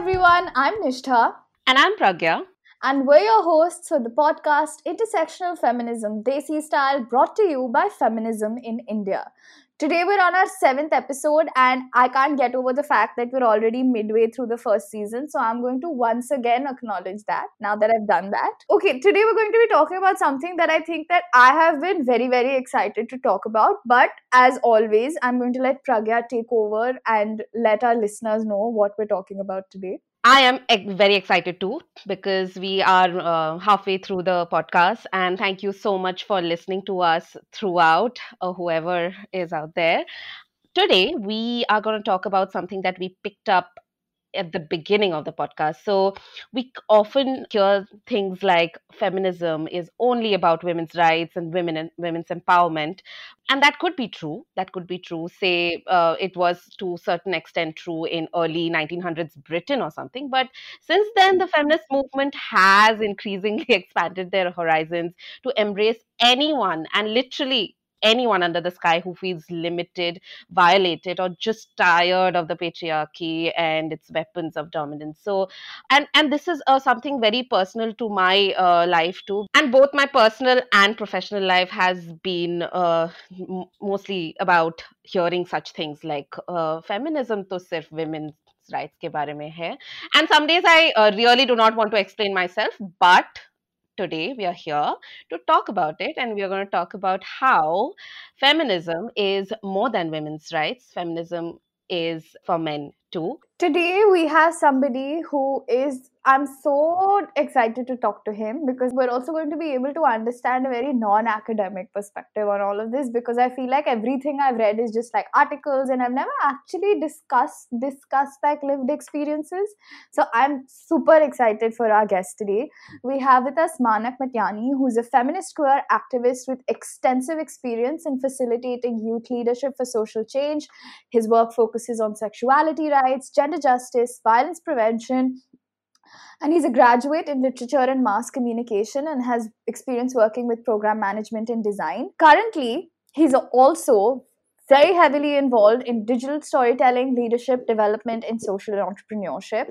everyone, I'm Nishtha, And I'm Pragya. and we're your hosts for the podcast Intersectional Feminism, Desi Style, brought to you by Feminism in India. Today we're on our seventh episode, and I can't get over the fact that we're already midway through the first season, so I'm going to once again acknowledge that now that I've done that. Okay, today we're going to be talking about something that I think that I have been very, very excited to talk about, but as always, I'm going to let Pragya take over and let our listeners know what we're talking about today. I am very excited too because we are halfway through the podcast. And thank you so much for listening to us throughout, whoever is out there. Today, we are going to talk about something that we picked up at the beginning of the podcast. So we often hear things like feminism is only about women's rights and women and women's empowerment, and that could be true. That could be true. Say it was to a certain extent true in early 1900s Britain or something. But since then, the feminist movement has increasingly expanded their horizons to embrace anyone and literally anyone under the sky who feels limited, violated, or just tired of the patriarchy and its weapons of dominance. So and this is something very personal to my life too, and both my personal and professional life has been mostly about hearing such things like feminism to sirf women's rights ke bare mein hai. And some days I really do not want to explain myself, but today we are here to talk about it, and we are going to talk about how feminism is more than women's rights. Feminism is for men too. Today we have somebody who is, I'm so excited to talk to him because we're also going to be able to understand a very non-academic perspective on all of this, because I feel like everything I've read is just like articles and I've never actually discussed like lived experiences. So I'm super excited for our guest today. We have with us Manak Matyani, who's a feminist queer activist with extensive experience in facilitating youth leadership for social change. His work focuses on sexuality rights, gender justice, violence prevention, and he's a graduate in literature and mass communication and has experience working with program management and design. Currently, he's also very heavily involved in digital storytelling, leadership development, and social entrepreneurship.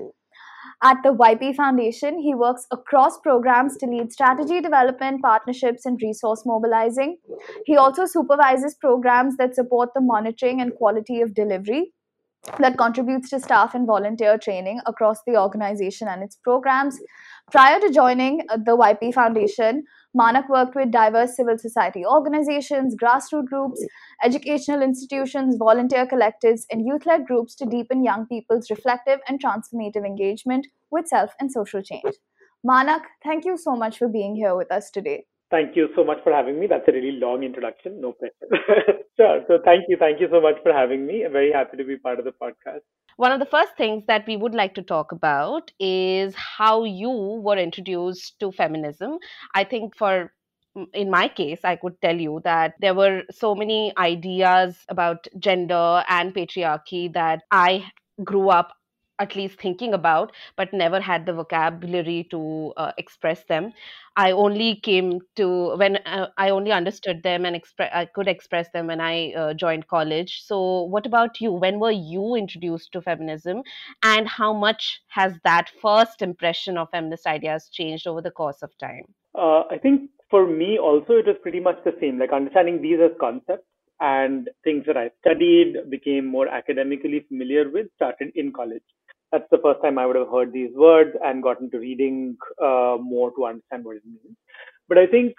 At the YP Foundation, he works across programs to lead strategy development, partnerships, and resource mobilizing. He also supervises programs that support the monitoring and quality of delivery, that contributes to staff and volunteer training across the organization and its programs. Prior to joining the YP Foundation, Manak worked with diverse civil society organizations, grassroots groups, educational institutions, volunteer collectives, and youth led groups to deepen young people's reflective and transformative engagement with self and social change. Manak, thank you so much for being here with us today. Thank you so much for having me. That's a really long introduction. No pressure. Sure. So thank you. Thank you so much for having me. I'm very happy to be part of the podcast. One of the first things that we would like to talk about is how you were introduced to feminism. I think for in my case, I could tell you that there were so many ideas about gender and patriarchy that I grew up at least thinking about, but never had the vocabulary to express them. I only came to when I only understood them and I could express them when I joined college. So, what about you? When were you introduced to feminism, and how much has that first impression of feminist ideas changed over the course of time? I think for me also it was pretty much the same. Like understanding these as concepts and things that I studied, became more academically familiar with, started in college. That's the first time I would have heard these words and gotten to reading more to understand what it means. But I think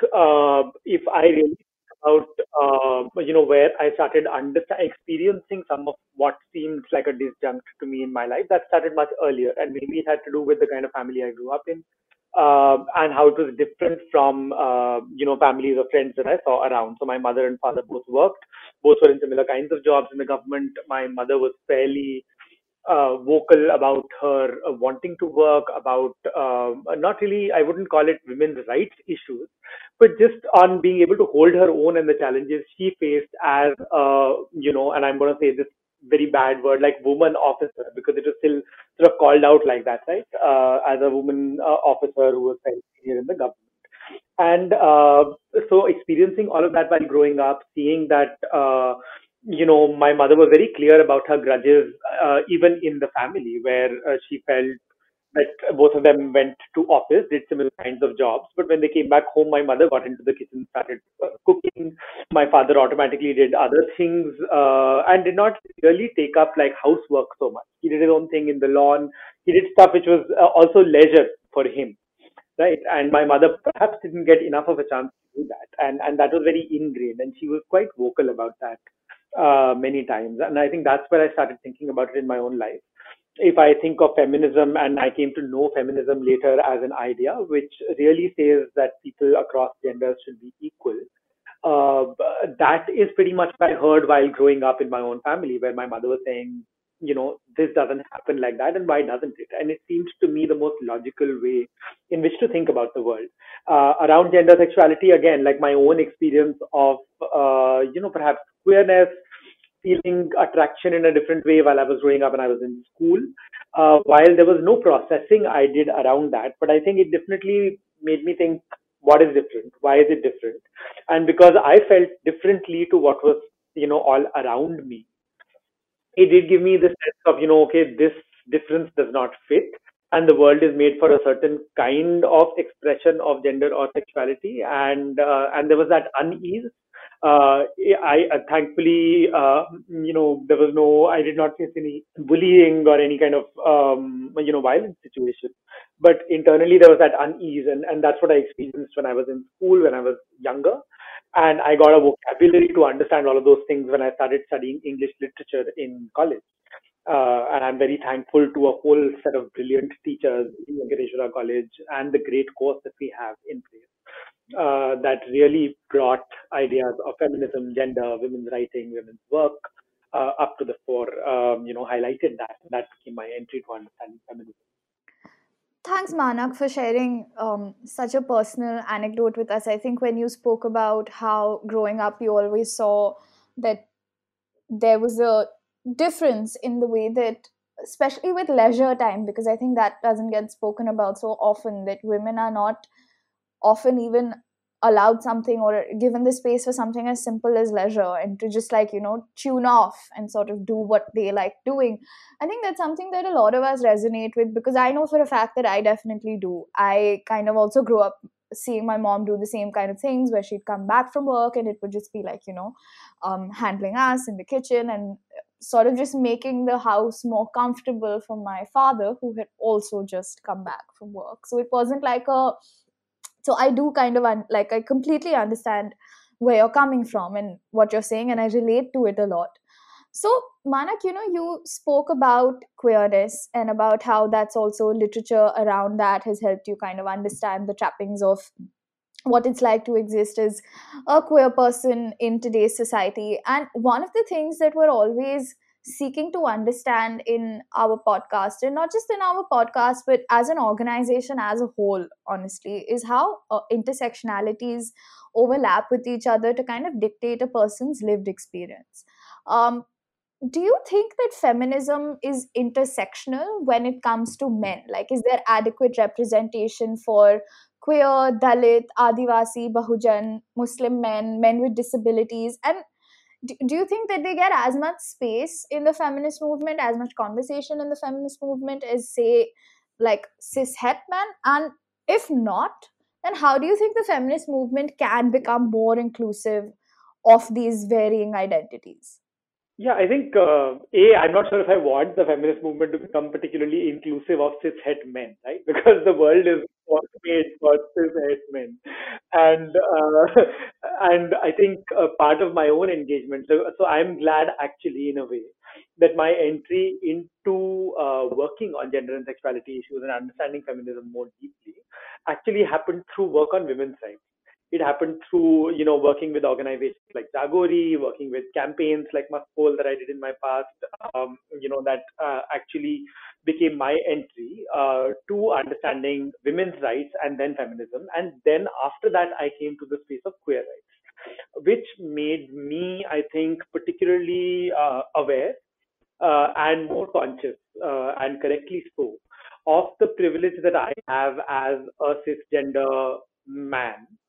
if I really think about where I started experiencing some of what seemed like a disjunct to me in my life, that started much earlier, and maybe it had to do with the kind of family I grew up in, and how it was different from families or friends that I saw around. So my mother and father both worked, both were in similar kinds of jobs in the government. My mother was fairly vocal about her wanting to work, about not really, I wouldn't call it women's rights issues, but just on being able to hold her own and the challenges she faced as, and I'm going to say this very bad word, like woman officer, because it was still sort of called out like that, right? As a woman officer who was very senior in the government. And so experiencing all of that while growing up, seeing that my mother was very clear about her grudges, even in the family, where she felt that both of them went to office, did similar kinds of jobs, but when they came back home, my mother got into the kitchen, started cooking. My father automatically did other things, and did not really take up like housework so much. He did his own thing in the lawn. He did stuff which was also leisure for him, right? And my mother perhaps didn't get enough of a chance to do that, and that was very ingrained, and she was quite vocal about that many times. And I think that's where I started thinking about it in my own life. If I think of feminism, and I came to know feminism later as an idea, which really says that people across genders should be equal. That is pretty much what I heard while growing up in my own family, where my mother was saying, this doesn't happen like that, and why doesn't it? And it seems to me the most logical way in which to think about the world. Around gender sexuality, again, like my own experience of, perhaps queerness, feeling attraction in a different way while I was growing up and I was in school. While there was no processing I did around that, but I think it definitely made me think, what is different? Why is it different? And because I felt differently to what was, all around me, it did give me the sense of, okay, this difference does not fit, and the world is made for a certain kind of expression of gender or sexuality, and there was that unease. I thankfully, there was no, I did not face any bullying or any kind of, violent situation, but internally there was that unease, and that's what I experienced when I was in school, when I was younger, and I got a vocabulary to understand all of those things when I started studying English literature in college. And I'm very thankful to a whole set of brilliant teachers in Venkateshwara College and the great course that we have in place, that really brought ideas of feminism, gender, women's writing, women's work up to the fore, highlighted that. And that became my entry to understanding feminism. Thanks, Manak, for sharing such a personal anecdote with us. I think when you spoke about how growing up you always saw that there was a difference in the way that, especially with leisure time, because I think that doesn't get spoken about so often, that women are not often even allowed something or given the space for something as simple as leisure, and to just like tune off and sort of do what they like doing. I think that's something that a lot of us resonate with, because I know for a fact that I definitely do. I kind of also grew up seeing my mom do the same kind of things, where she'd come back from work and it would just be like handling us in the kitchen, and sort of just making the house more comfortable for my father, who had also just come back from work. So it wasn't like a so I do kind of like I completely understand where you're coming from and what you're saying, and I relate to it a lot. So Manak, you spoke about queerness and about how that's also literature around that has helped you kind of understand the trappings of what it's like to exist as a queer person in today's society. And one of the things that we're always seeking to understand in our podcast, and not just in our podcast, but as an organization as a whole, honestly, is how intersectionalities overlap with each other to kind of dictate a person's lived experience. Um, do you think that feminism is intersectional when it comes to men? Like, is there adequate representation for queer, Dalit, Adivasi, Bahujan, Muslim men, men with disabilities? And do you think that they get as much space in the feminist movement, as much conversation in the feminist movement as, say, like cis het men? And if not, then how do you think the feminist movement can become more inclusive of these varying identities? Yeah, I think I'm not sure if I want the feminist movement to become particularly inclusive of cis-het men, right? Because the world is made for cis-het men, and and I think part of my own engagement. So I'm glad actually in a way that my entry into working on gender and sexuality issues and understanding feminism more deeply actually happened through work on women's rights. It happened through, working with organizations like Zagori, working with campaigns like Muspol that I did in my past, that actually became my entry to understanding women's rights and then feminism. And then after that, I came to the space of queer rights, which made me, I think, particularly aware and more conscious, and correctly so, of the privilege that I have as a cisgender man,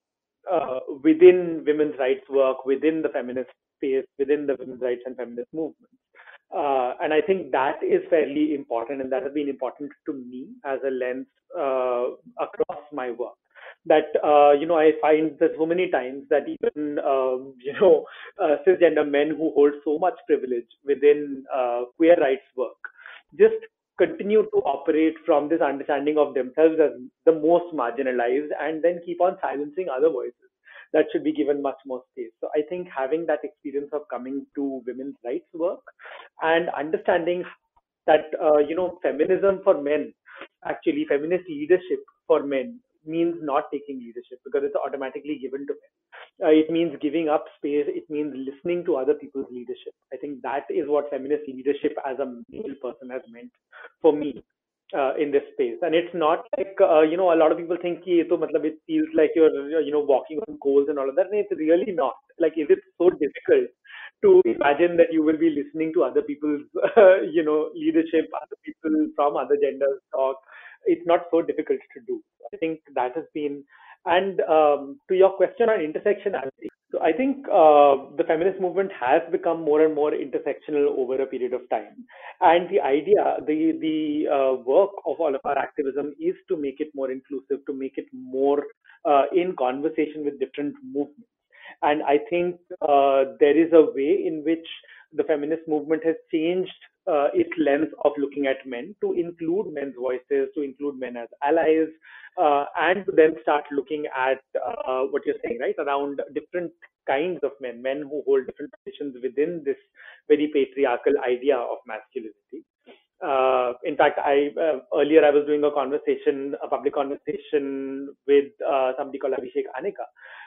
within women's rights work, within the feminist space, within the women's rights and feminist movement. And I think that is fairly important, and that has been important to me as a lens across my work. That I find that so many times that even cisgender men who hold so much privilege within queer rights work just continue to operate from this understanding of themselves as the most marginalized, and then keep on silencing other voices that should be given much more space. So I think having that experience of coming to women's rights work and understanding that feminism for men, actually feminist leadership for men, means not taking leadership because it's automatically given to men. It means giving up space. It means listening to other people's leadership. I think that is what feminist leadership as a male person has meant for me in this space. And it's not like a lot of people think ki, to, matlab, it feels like you're walking on coals and all of that. And it's really not. Like, is it so difficult to imagine that you will be listening to other people's leadership, other people from other genders talk? It's not so difficult to do. I think that has been. And to your question on intersectionality, so I think the feminist movement has become more and more intersectional over a period of time. And the idea, the work of all of our activism is to make it more inclusive, to make it more in conversation with different movements. And I think there is a way in which the feminist movement has changed its lens of looking at men to include men's voices, to include men as allies, and to then start looking at what you're saying, right, around different kinds of men, men who hold different positions within this very patriarchal idea of masculinity. In fact, I earlier I was doing a public conversation with somebody called Abhishek Aneka,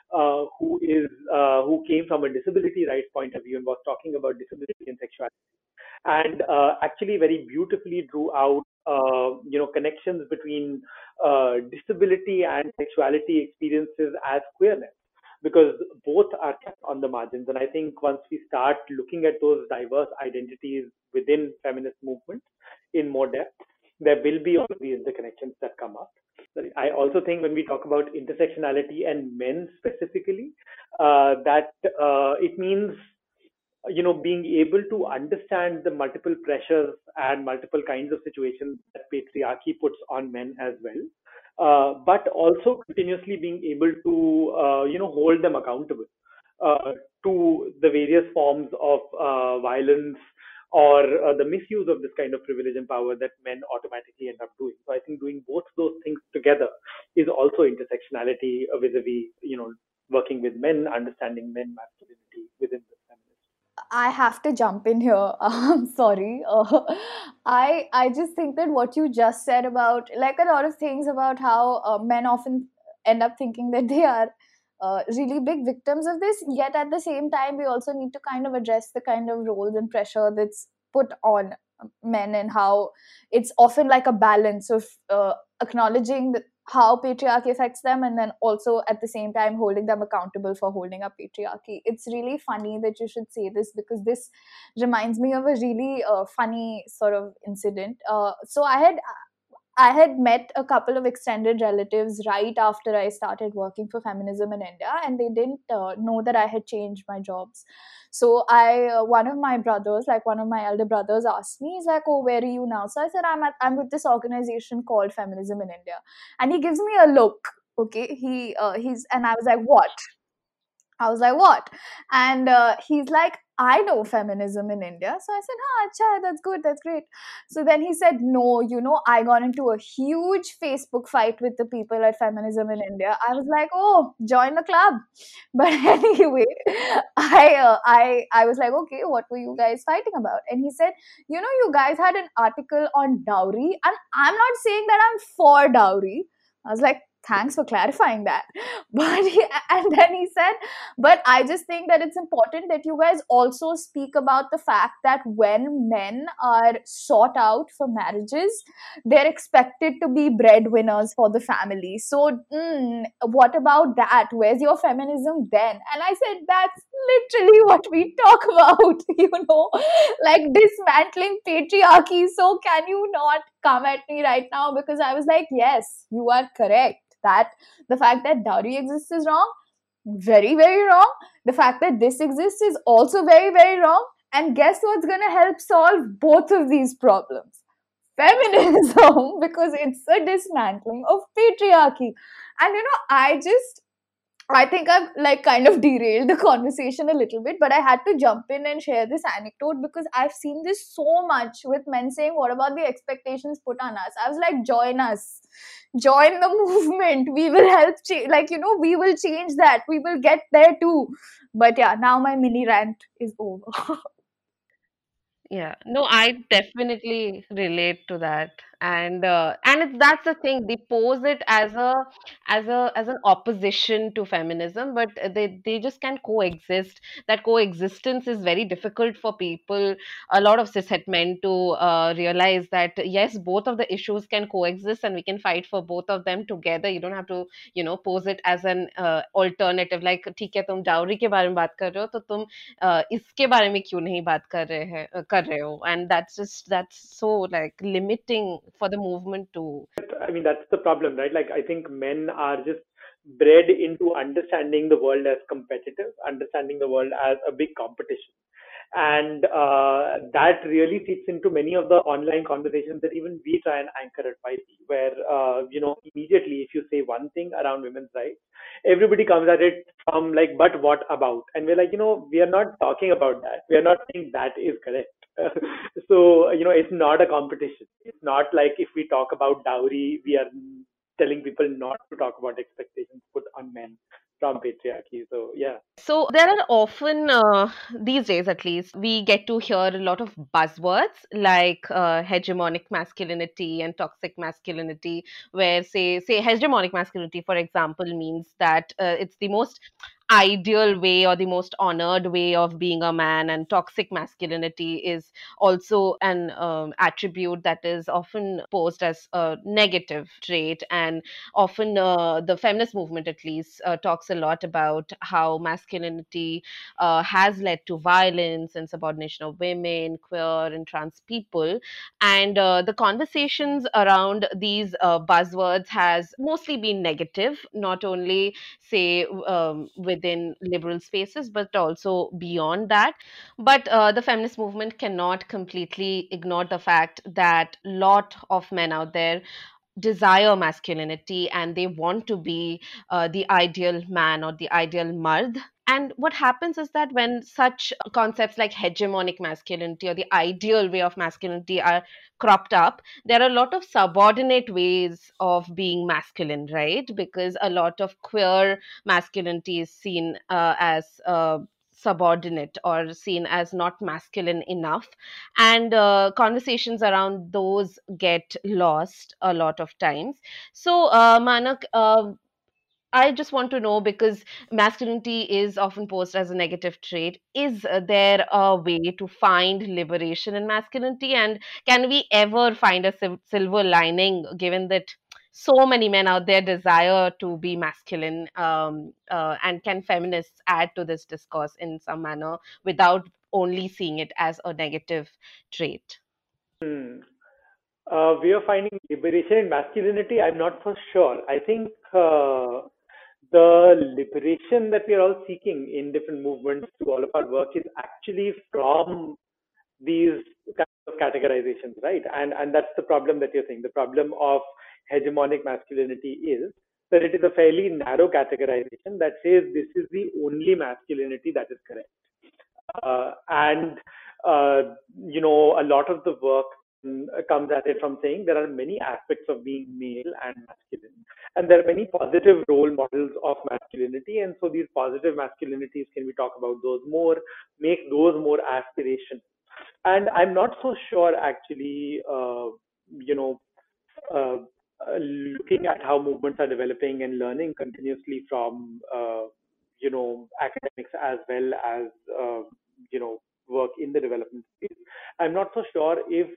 who came from a disability rights point of view and was talking about disability and sexuality, and actually very beautifully drew out connections between disability and sexuality experiences as queerness, because both are kept on the margins. And I think once we start looking at those diverse identities within feminist movements in more depth, there will be all of these interconnections that come up. I also think when we talk about intersectionality and men specifically, that it means being able to understand the multiple pressures and multiple kinds of situations that patriarchy puts on men as well, but also continuously being able to hold them accountable to the various forms of violence or the misuse of this kind of privilege and power that men automatically end up doing. So I think doing both those things together is also intersectionality vis-a-vis working with men, understanding men masculinity within the feminist. I have to jump in here. I'm sorry. I just think that what you just said about, like, a lot of things about how men often end up thinking that they are really big victims of this. Yet at the same time, we also need to kind of address the kind of roles and pressure that's put on men, and how it's often like a balance of acknowledging how patriarchy affects them, and then also at the same time holding them accountable for holding up patriarchy. It's really funny that you should say this, because this reminds me of a really funny sort of incident. So I had met a couple of extended relatives right after I started working for feminism in India, and they didn't know that I had changed my jobs. So one of my brothers, like one of my elder brothers, asked me, he's like, "Oh, where are you now?" So I said, I'm with this organization called Feminism in India," and he gives me a look. Okay, and I was like, "What?" I was like, "What?" And he's like, "I know feminism in India." So I said, "Ah, acha, that's good, that's great." So then he said, "No, I got into a huge Facebook fight with the people at Feminism in India." I was like, "Oh, join the club." But anyway, I was like, "Okay, what were you guys fighting about?" And he said, "You guys had an article on dowry, and I'm not saying that I'm for dowry." I was like, "Thanks for clarifying that." And then he said, "But I just think that it's important that you guys also speak about the fact that when men are sought out for marriages, they're expected to be breadwinners for the family. So, what about that? Where's your feminism then?" And I said, "That's literally what we talk about, like dismantling patriarchy. So, can you not come at me right now?" Because I was like, "Yes, you are correct. That the fact that dowry exists is wrong. Very, very wrong. The fact that this exists is also very, very wrong. And guess what's going to help solve both of these problems? Feminism, because it's a dismantling of patriarchy. And I think I've like kind of derailed the conversation a little bit, but I had to jump in and share this anecdote because I've seen this so much with men saying, "What about the expectations put on us?" I was like, "Join us, join the movement. We will help. We will change that. We will get there too." But yeah, now my mini rant is over. Yeah, no, I definitely relate to that, and that's the thing. They pose it as an opposition to feminism, but they just can coexist. That coexistence is very difficult for people, a lot of cishet men, to realize that yes, both of the issues can coexist, and we can fight for both of them together. You don't have to, pose it as an alternative. Like, ठीक है, तुम dowry के बारे में बात कर रहे हो, तो तुम इसके बारे में क्यों नहीं बात कर रहे हो, and that's so like limiting for the movement to. I mean, that's the problem, right? Like, I think men are just bred into understanding the world as competitive, understanding the world as a big competition. And that really seeps into many of the online conversations that even we try and anchor at YP, where, immediately if you say one thing around women's rights, everybody comes at it from like, but what about? And we're like, we are not talking about that. We are not saying that is correct. So, it's not a competition. It's not like if we talk about dowry, we are telling people not to talk about expectations put on men from patriarchy. So, yeah. So there are often, these days at least, we get to hear a lot of buzzwords like hegemonic masculinity and toxic masculinity, where say hegemonic masculinity, for example, means that it's the most ideal way or the most honored way of being a man, and toxic masculinity is also an attribute that is often posed as a negative trait. And often the feminist movement at least talks a lot about how masculinity has led to violence and subordination of women, queer and trans people. And the conversations around these buzzwords has mostly been negative, not only say within liberal spaces but also beyond that. But the feminist movement cannot completely ignore the fact that lot of men out there desire masculinity, and they want to be the ideal man or the ideal mard. And what happens is that when such concepts like hegemonic masculinity or the ideal way of masculinity are cropped up, there are a lot of subordinate ways of being masculine, right? Because a lot of queer masculinity is seen as subordinate or seen as not masculine enough, and conversations around those get lost a lot of times. So Manak, I just want to know, because masculinity is often posed as a negative trait, is there a way to find liberation in masculinity? And can we ever find a silver lining, given that so many men out there desire to be masculine? And can feminists add to this discourse in some manner without only seeing it as a negative trait? Hmm. Way of finding liberation in masculinity, I'm not for sure. I think the liberation that we are all seeking in different movements through all of our work is actually from these kinds of categorizations, right? And that's the problem that you're saying. The problem of hegemonic masculinity is that it is a fairly narrow categorization that says this is the only masculinity that is correct. And a lot of the work comes at it from saying there are many aspects of being male and masculine, and there are many positive role models of masculinity, and so these positive masculinities, can we talk about those more, make those more aspirational? And I'm not so sure actually, you know, uh, looking at how movements are developing and learning continuously from, academics as well as, work in the development space. I'm not so sure if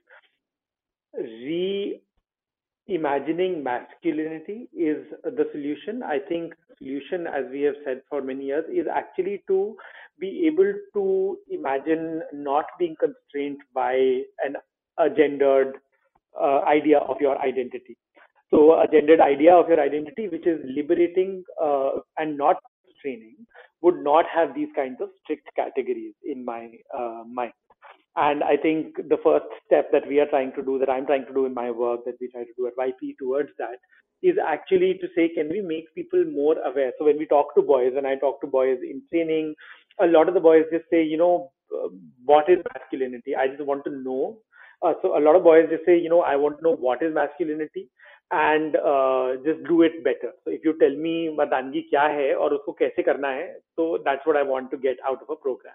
reimagining masculinity is the solution. I think the solution, as we have said for many years, is actually to be able to imagine not being constrained by a gendered idea of your identity. So a gendered idea of your identity, which is liberating and not training would not have these kinds of strict categories in my mind. And I think the first step that we are trying to do, that I'm trying to do in my work, that we try to do at YP towards that, is actually to say, can we make people more aware? So when we talk to boys, and I talk to boys in training, a lot of the boys just say, what is masculinity? I just want to know. So a lot of boys just say, I want to know what is masculinity and just do it better. So if you tell me मर्दानगी क्या है और उसको कैसे करना है, so that's what I want to get out of a program.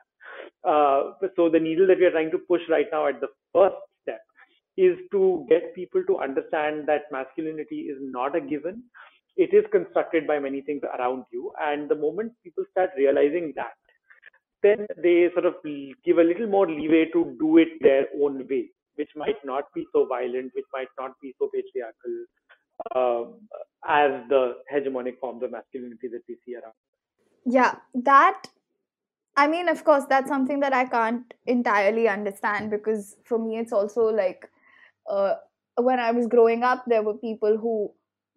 So the needle that we are trying to push right now at the first step is to get people to understand that masculinity is not a given. It is constructed by many things around you. And the moment people start realizing that, then they sort of give a little more leeway to do it their own way, which might not be so violent, which might not be so patriarchal as the hegemonic forms of masculinity that we see around. Yeah, that, I mean, of course, that's something that I can't entirely understand, because for me, it's also like when I was growing up, there were people who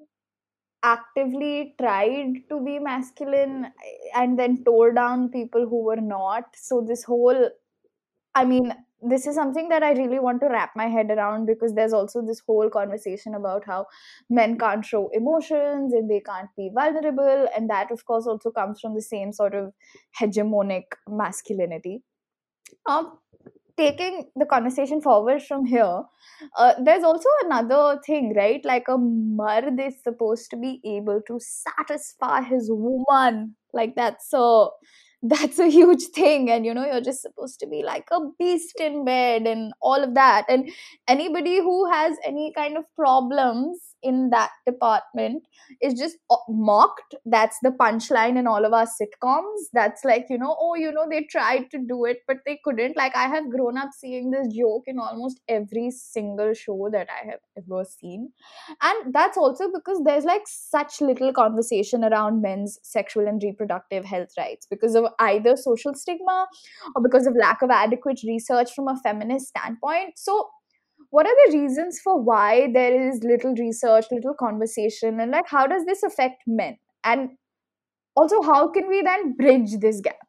actively tried to be masculine and then tore down people who were not. So, this whole, I mean, this is something that I really want to wrap my head around, because there's also this whole conversation about how men can't show emotions and they can't be vulnerable. And that, of course, also comes from the same sort of hegemonic masculinity. Um, Taking the conversation forward from here, there's also another thing, right? Like a mard is supposed to be able to satisfy his woman. Like that's a huge thing, and you're just supposed to be like a beast in bed and all of that. And anybody who has any kind of problems in that department is just mocked. That's the punchline in all of our sitcoms. That's like, oh, they tried to do it but they couldn't. Like, I have grown up seeing this joke in almost every single show that I have ever seen. And that's also because there's like such little conversation around men's sexual and reproductive health rights, because of either social stigma or because of lack of adequate research from a feminist standpoint. So what are the reasons for why there is little research, little conversation, and like how does this affect men? And also, how can we then bridge this gap?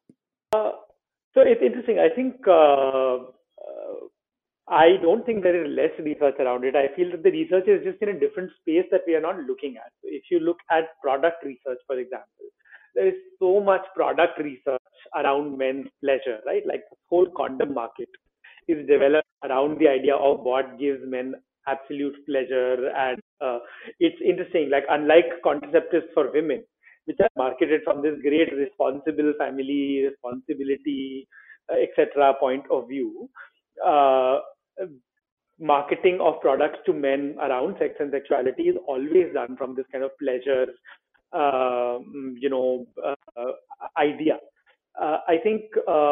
So it's interesting. I think I don't think there is less research around it. I feel that the research is just in a different space that we are not looking at. So if you look at product research, for example, there is so much product research around men's pleasure, right? Like the whole condom market is developed around the idea of what gives men absolute pleasure. And it's interesting, like unlike contraceptives for women, which are marketed from this great responsible family, responsibility, etc. point of view, uh, marketing of products to men around sex and sexuality is always done from this kind of pleasure, idea. I think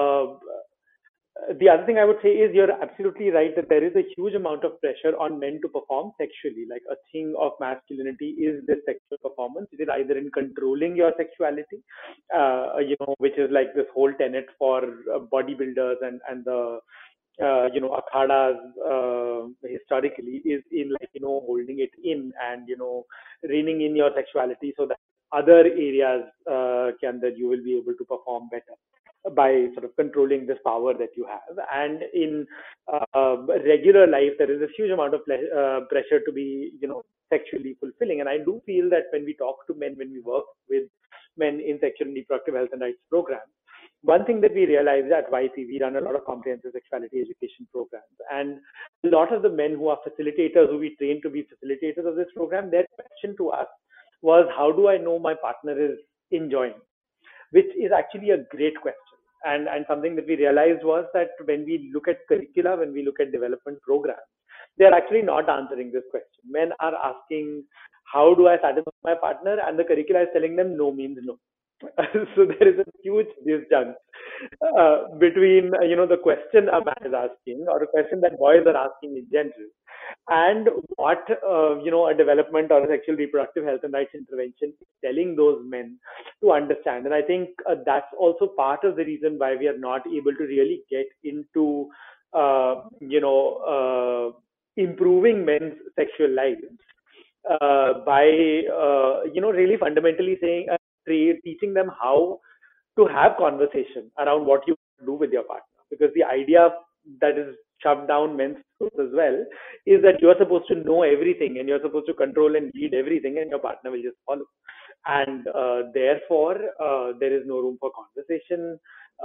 the other thing I would say is you're absolutely right that there is a huge amount of pressure on men to perform sexually. Like a thing of masculinity is this sexual performance. It is either in controlling your sexuality, which is like this whole tenet for bodybuilders and the akhadas historically is in like holding it in and reining in your sexuality so that other areas can that you will be able to perform better by sort of controlling this power that you have. And in regular life, there is a huge amount of pressure to be, sexually fulfilling. And I do feel that when we talk to men, when we work with men in sexual and reproductive health and rights programs, one thing that we realized at YP, we run a lot of comprehensive sexuality education programs. And a lot of the men who are facilitators, who we train to be facilitators of this program, their question to us was, how do I know my partner is enjoying? Which is actually a great question. And something that we realized was that when we look at curricula, when we look at development programs, they are actually not answering this question. Men are asking, how do I satisfy my partner? And the curricula is telling them no means no. So there is a huge disjunct between the question a man is asking or a question that boys are asking in general and what a development or a sexual reproductive health and rights intervention is telling those men to understand. And I think that's also part of the reason why we are not able to really get into improving men's sexual lives by really fundamentally saying teaching them how to have conversation around what you do with your partner. Because the idea that is shoved down men's throats as well is that you're supposed to know everything and you're supposed to control and lead everything, and your partner will just follow. And therefore, there is no room for conversation,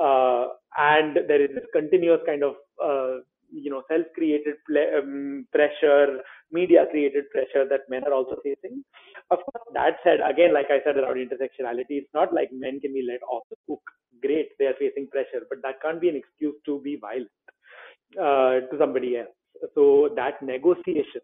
and there is this continuous kind of self-created pressure, media-created pressure that men are also facing. Of course, that said, again, like I said around intersectionality, it's not like men can be let off the hook. Great, they are facing pressure, but that can't be an excuse to be violent to somebody else. So that negotiation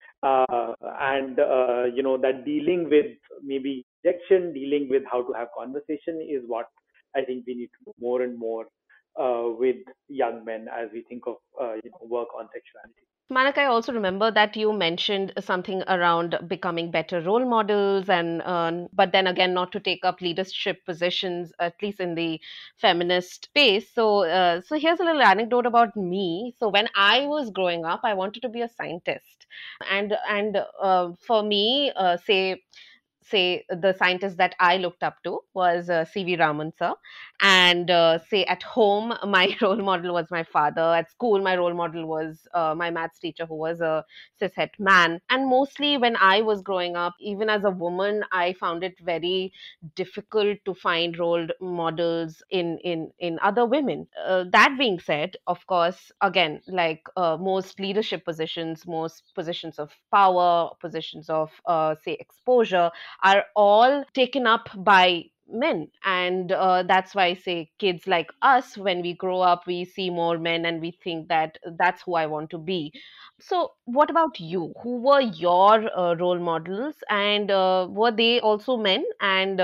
and that dealing with maybe rejection, dealing with how to have conversation is what I think we need to do more and more with young men as we think of work on sexuality. Manak, I also remember that you mentioned something around becoming better role models, and but then again, not to take up leadership positions, at least in the feminist space. So here's a little anecdote about me. So when I was growing up, I wanted to be a scientist, and for me, say the scientist that I looked up to was C.V. Raman sir. And say at home, my role model was my father. At school, my role model was my maths teacher, who was a cishet man. And mostly when I was growing up, even as a woman, I found it very difficult to find role models in other women. That being said, of course, again, like most leadership positions, most positions of power, positions of say exposure, are all taken up by men. And that's why I say kids like us, when we grow up, we see more men and we think that that's who I want to be. So what about you? Who were your role models, and were they also men? And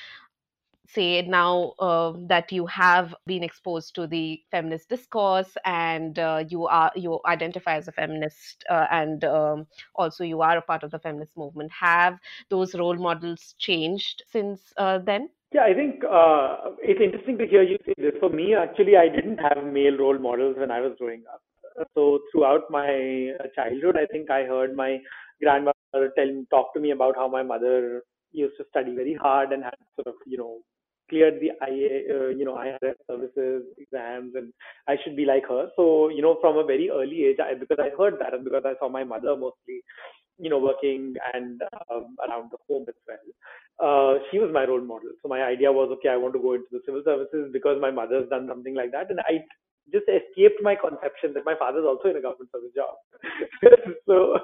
say now that you have been exposed to the feminist discourse, and you identify as a feminist, and also you are a part of the feminist movement, have those role models changed since then? Yeah, I think it's interesting to hear you say this. For me, actually, I didn't have male role models when I was growing up. So throughout my childhood, I think I heard my grandmother talk to me about how my mother used to study very hard and had sort of, cleared the IRS services exams, and I should be like her. So, from a very early age, because I heard that and because I saw my mother mostly working and around the home as well. She was my role model. So my idea was, okay, I want to go into the civil services because my mother's done something like that, and I just escaped my conception that my father's also in a government service job. So,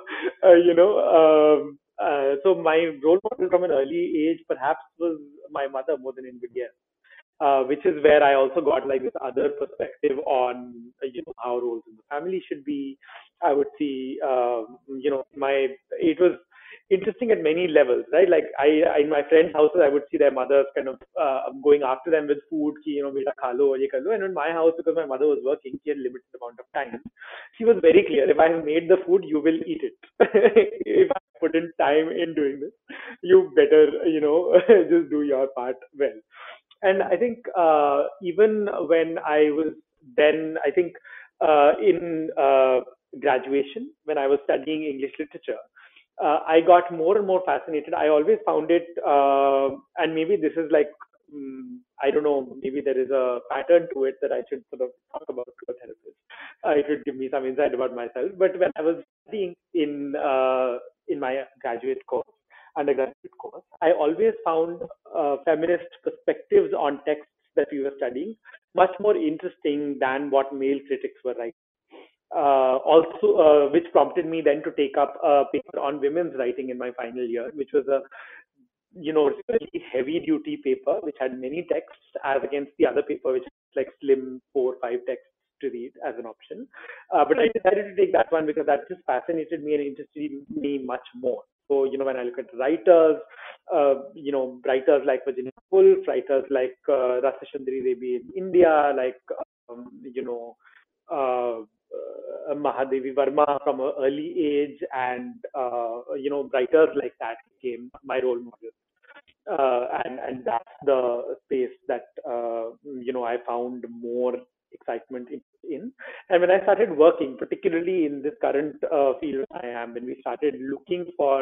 so my role model from an early age perhaps was my mother more than anybody else. Which is where I also got like this other perspective on how roles in the family should be. I would see my it was interesting at many levels, right? Like in my friends' houses, I would see their mothers kind of going after them with food, ki, beta kha lo, ye kar lo. And in my house, because my mother was working, she had limited amount of time. She was very clear: if I have made the food, you will eat it. If I put in time in doing this, you better just do your part well. And I think even when I was then, I think in graduation, when I was studying English literature, I got more and more fascinated. I always found it, and maybe this is like, I don't know, maybe there is a pattern to it that I should sort of talk about to a therapist. It would give me some insight about myself. But when I was studying in my graduate course, undergraduate course, I always found feminist perspectives on texts that we were studying much more interesting than what male critics were writing. Also, which prompted me then to take up a paper on women's writing in my final year, which was a really heavy duty paper which had many texts as against the other paper which was like slim 4 or 5 texts to read as an option. But I decided to take that one because that just fascinated me and interested me much more. So, when I look at writers, writers like Virginia Woolf, writers like Rasa Chandri Devi in India, like, uh, Mahadevi Verma from an early age, and writers like that became my role models. And that's the space that I found more excitement in. And when I started working, particularly in this current field I am, when we started looking for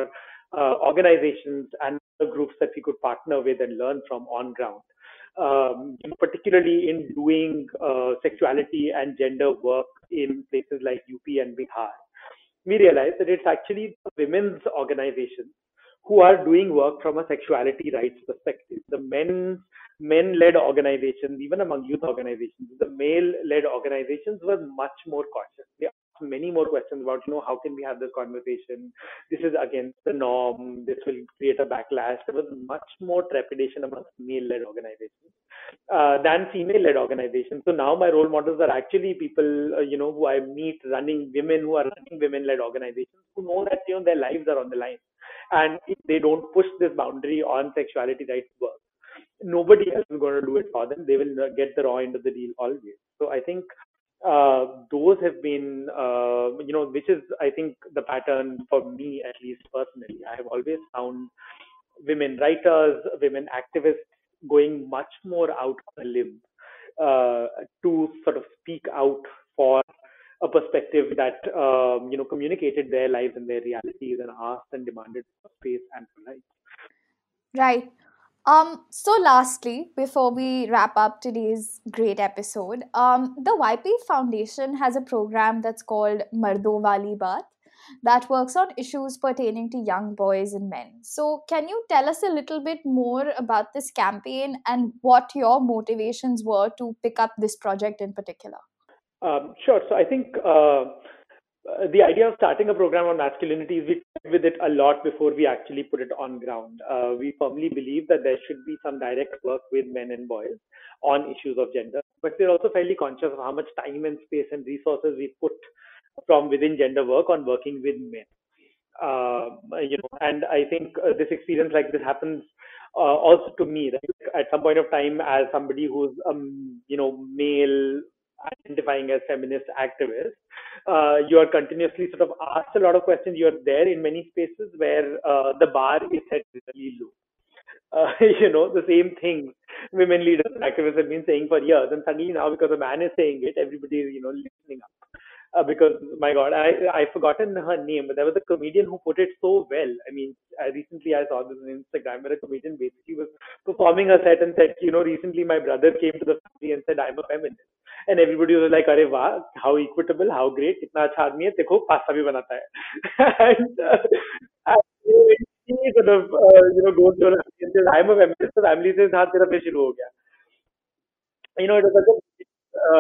organizations and the groups that we could partner with and learn from on ground. Particularly in doing sexuality and gender work in places like UP and Bihar, we realized that it's actually women's organizations who are doing work from a sexuality rights perspective. The men-led organizations, even among youth organizations, the male-led organizations were much more cautious. They asked many more questions about, how can we have this conversation? This is against the norm. This will create a backlash. There was much more trepidation amongst male-led organizations than female-led organizations. So now my role models are actually people, who I meet running women who are running women-led organizations who know that, their lives are on the line. And if they don't push this boundary on sexuality rights work, nobody else is going to do it for them. They will get the raw end of the deal always. So I think those have been, which is, I think, the pattern for me, at least personally. I have always found women writers, women activists going much more out on a limb to sort of speak out for a perspective that communicated their lives and their realities and asked and demanded for space and for rights. Right. So lastly, before we wrap up today's great episode, the YP Foundation has a program that's called Mardo Wali Baat that works on issues pertaining to young boys and men. So can you tell us a little bit more about this campaign and what your motivations were to pick up this project in particular? Sure. So I think the idea of starting a program on masculinity is we toyed with it a lot before we actually put it on ground. We firmly believe that there should be some direct work with men and boys on issues of gender, but we're also fairly conscious of how much time and space and resources we put from within gender work on working with men. And I think this experience like this happens also to me. Right? At some point of time, as somebody who's male identifying as feminist activist, you are continuously sort of asked a lot of questions. You are there in many spaces where the bar is set really low. The same thing women leaders and activists have been saying for years, and suddenly now because a man is saying it, everybody is listening up. Because my God, I've forgotten her name, but there was a comedian who put it so well. I mean, recently I saw this on Instagram where a comedian basically was performing a set and said, recently my brother came to the family and said, I'm a feminist. And everybody was like, Arey wow, how equitable, how great, kitna acha aadmi hai, dekho, pasta bhi banata hai. And he sort of, goes to her and says, I'm a feminist. The family says, हाँ तेरा फिर शुरू हो गया. It was such a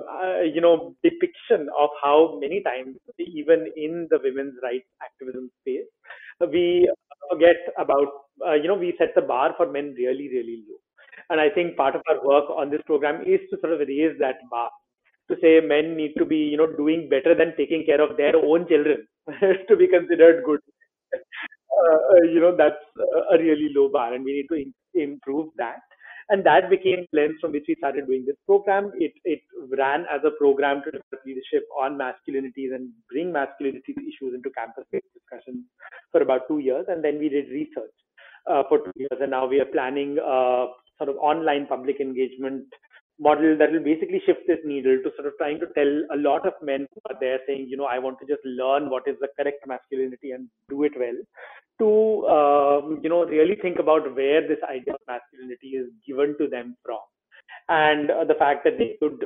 depiction of how many times, even in the women's rights activism space, we forget about, we set the bar for men really, really low. And I think part of our work on this program is to sort of raise that bar, to say men need to be, doing better than taking care of their own children to be considered good. That's a really low bar, and we need to improve that. And that became the lens from which we started doing this program. It ran as a program to develop leadership on masculinities and bring masculinity issues into campus-based discussions for about 2 years, and then we did research for 2 years, and now we are planning sort of online public engagement model that will basically shift this needle to sort of trying to tell a lot of men who are there saying, I want to just learn what is the correct masculinity and do it well, to really think about where this idea of masculinity is given to them from, and the fact that they could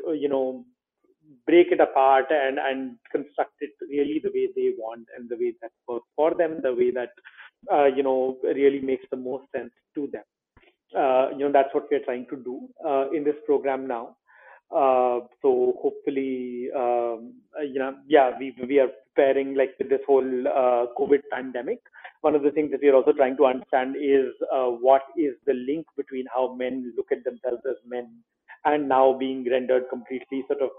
break it apart and construct it really the way they want and the way that works for them, the way that really makes the most sense to them. That's what we're trying to do in this program now. So hopefully, yeah, we are preparing like with this whole COVID pandemic. One of the things that we are also trying to understand is what is the link between how men look at themselves as men and now being rendered completely sort of,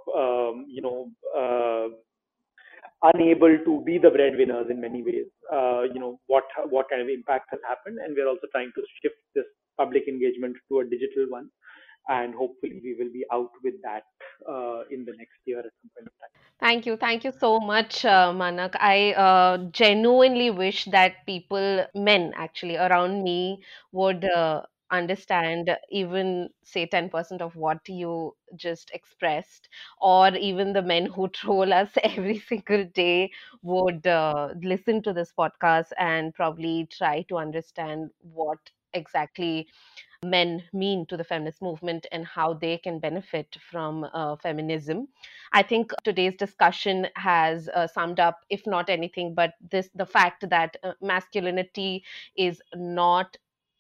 unable to be the breadwinners in many ways. What kind of impact has happened, and we're also trying to shift this public engagement to a digital one, and hopefully we will be out with that in the next year at some point of time. Thank you so much, Manak. I genuinely wish that people, men actually around me, would understand even say 10% of what you just expressed, or even the men who troll us every single day would listen to this podcast and probably try to understand what exactly men mean to the feminist movement and how they can benefit from feminism. I think today's discussion has summed up, if not anything, but this the fact that masculinity is not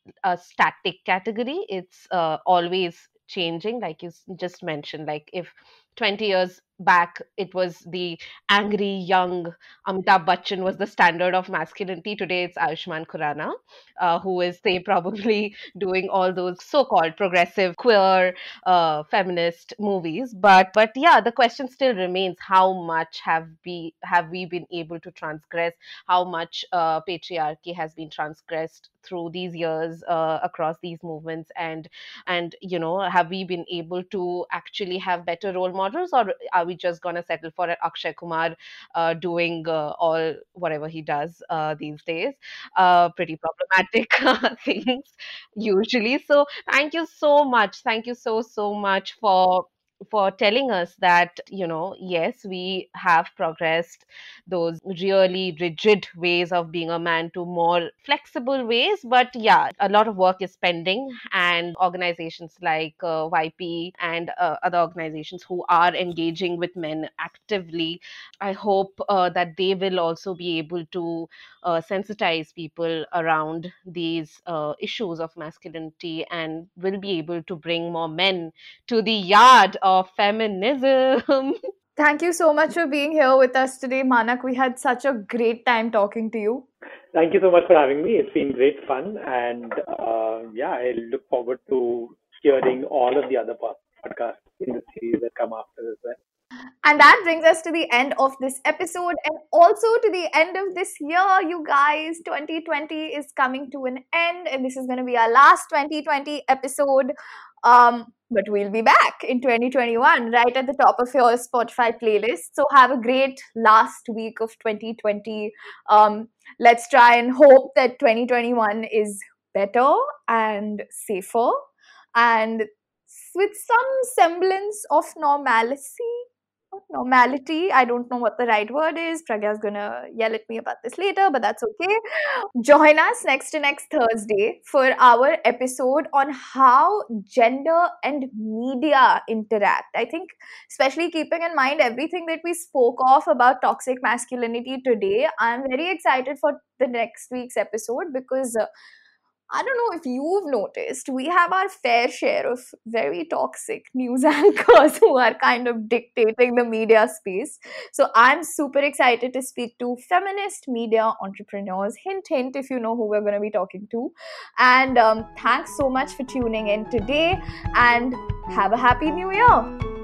a static category. It's always changing, like you just mentioned. Like if 20 years back it was the angry young Amitabh Bachchan was the standard of masculinity, today it's Ayushmann Khurrana, who is, say, probably doing all those so-called progressive queer feminist movies. But yeah, the question still remains: how much have we been able to transgress? How much patriarchy has been transgressed through these years, across these movements, and have we been able to actually have better role models, or are we just going to settle for Akshay Kumar doing all whatever he does these days? Pretty problematic things usually. So thank you so much, thank you so much for telling us that, yes, we have progressed those really rigid ways of being a man to more flexible ways. But yeah, a lot of work is pending, and organizations like YP and other organizations who are engaging with men actively, I hope that they will also be able to sensitize people around these issues of masculinity, and will be able to bring more men to the yard of feminism. Thank you so much for being here with us today, Manak. We had such a great time talking to you. Thank you so much for having me. It's been great fun, and yeah, I look forward to hearing all of the other podcasts in the series that come after as well. And that brings us to the end of this episode, and also to the end of this year, you guys. 2020 is coming to an end, and this is going to be our last 2020 episode. But we'll be back in 2021, right at the top of your Spotify playlist. So have a great last week of 2020. Let's try and hope that 2021 is better and safer, and with some semblance of normality. I don't know what the right word is. Pragya's gonna yell at me about this later, but that's okay. Join us next Thursday for our episode on how gender and media interact. I think, especially keeping in mind everything that we spoke of about toxic masculinity today, I'm very excited for the next week's episode, because I don't know if you've noticed, we have our fair share of very toxic news anchors who are kind of dictating the media space. So I'm super excited to speak to feminist media entrepreneurs. Hint, hint, if you know who we're going to be talking to. And thanks so much for tuning in today, and have a happy new year.